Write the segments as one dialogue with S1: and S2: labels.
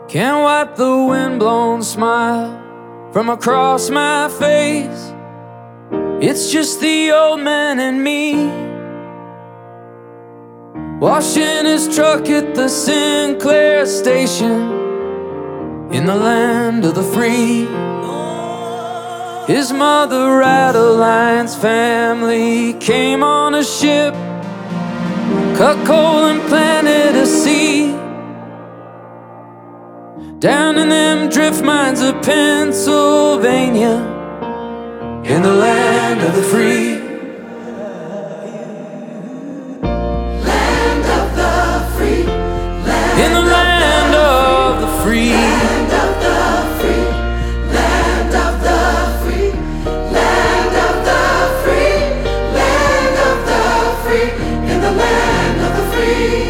S1: Can't wipe the windblown smile from across my face. It's just the old man and me, washing his truck at the Sinclair station in the land of the free. His mother, Adeline's family, came on a ship, cut coal and planted a seed down in them drift mines of Pennsylvania, in the land of the free.
S2: Land of the free.
S1: In the land of the free.
S2: Land of the free. Land of the free. Land of the free. Land of the free. In the land of the free.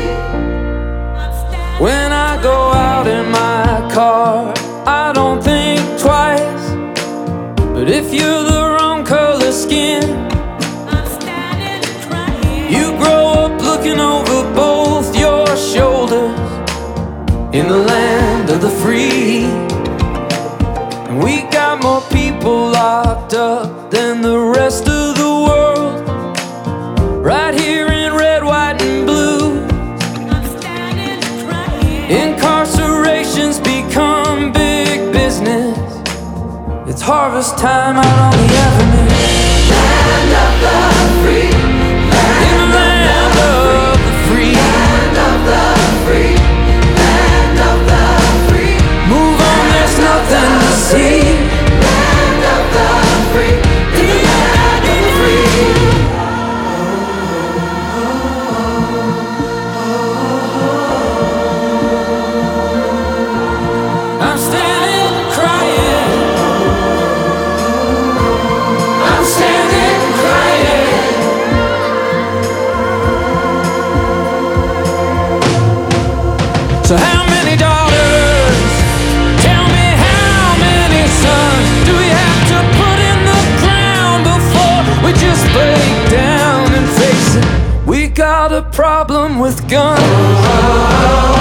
S1: When I go out in my car, I don't think twice. But if you're the wrong color skin, you grow up looking over both your shoulders in the land of the free. And we got more people locked up than the rest of the world, right here in red, white, and blue. Incarceration's become big business. It's harvest time out on the avenue.
S2: Land of the free.
S1: In the land of the free.
S2: Land of the free. Land of the free.
S1: Move on, there's nothing to see.
S2: Land of the free. In the land of the free.
S1: I'm standing crying.
S2: I'm standing crying.
S1: So how many daughters? Tell me how many sons do we have to put in the ground before we just break down and face it? We got a problem with guns.